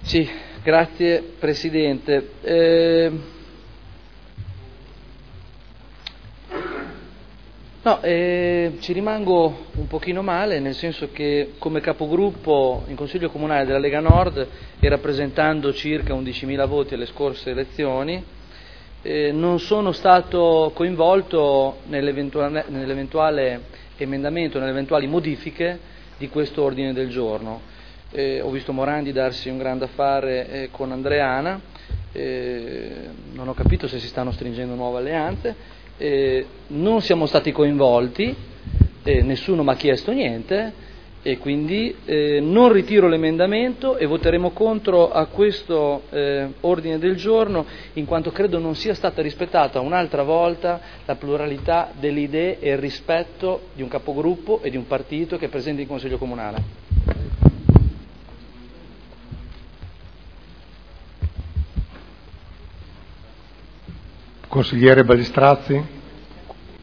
Sì, grazie Presidente. Ci rimango un pochino male, nel senso che come capogruppo in Consiglio Comunale della Lega Nord e rappresentando circa 11.000 voti alle scorse elezioni, non sono stato coinvolto nell'eventuale emendamento, nelle eventuali modifiche di questo ordine del giorno. Ho visto Morandi darsi un grande affare con Andreana, non ho capito se si stanno stringendo nuove alleanze. Non siamo stati coinvolti, nessuno mi ha chiesto niente e quindi non ritiro l'emendamento e voteremo contro a questo ordine del giorno, in quanto credo non sia stata rispettata un'altra volta la pluralità delle idee e il rispetto di un capogruppo e di un partito che è presente in Consiglio Comunale. Consigliere Ballistrazzi.